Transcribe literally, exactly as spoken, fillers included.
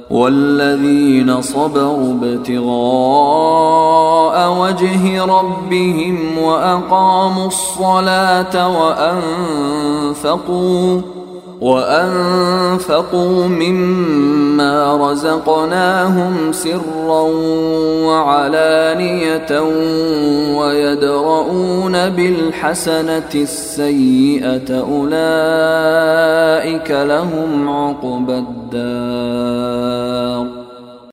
والذين صبروا ابتغاء وجه ربهم وأقاموا الصلاة وأنفقوا وأنفقوا مما رزقناهم سرا وعلانية ويدرؤون بالحسنة السيئة أولئك لهم عقبى الدار